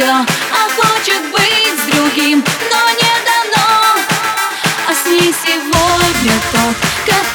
ее, а хочет быть с другим, но не дано. А с ней сегодня тот,